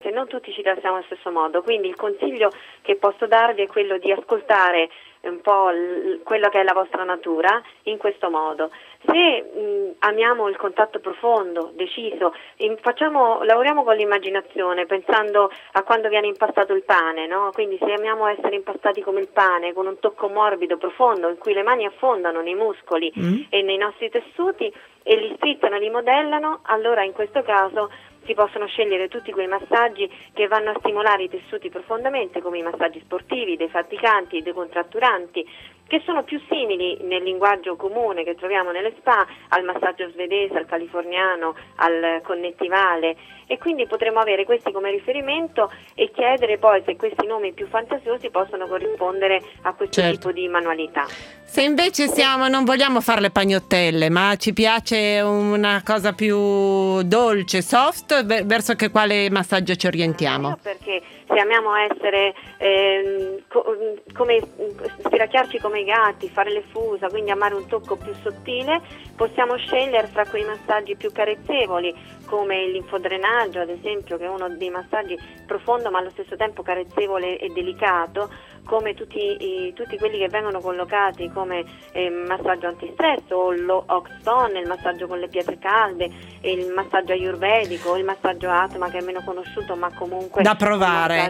diverse, non tutti ci rilassiamo allo stesso modo, quindi il consiglio che posso darvi è quello di ascoltare un po' quello che è la vostra natura in questo modo. Se amiamo il contatto profondo, deciso, lavoriamo con l'immaginazione, pensando a quando viene impastato il pane, no? Quindi se amiamo essere impastati come il pane, con un tocco morbido, profondo, in cui le mani affondano nei muscoli e nei nostri tessuti e li strizzano e li modellano, allora in questo caso si possono scegliere tutti quei massaggi che vanno a stimolare i tessuti profondamente, come i massaggi sportivi, defaticanti, decontratturanti, che sono più simili nel linguaggio comune che troviamo nelle spa al massaggio svedese, al californiano, al connettivale, e quindi potremo avere questi come riferimento e chiedere poi se questi nomi più fantasiosi possono corrispondere a questo tipo di manualità. Se invece non vogliamo fare le pagnottelle, ma ci piace una cosa più dolce, soft, verso che quale massaggio ci orientiamo? Perché se amiamo essere come spiracchiarci come i gatti, fare le fusa, quindi amare un tocco più sottile, possiamo scegliere fra quei massaggi più carezzevoli, come il linfodrenaggio ad esempio, che è uno dei massaggi profondo ma allo stesso tempo carezzevole e delicato, come tutti quelli che vengono collocati come massaggio antistress o l'Oxtone, il massaggio con le pietre calde, il massaggio ayurvedico, il massaggio Atma, che è meno conosciuto ma comunque da provare.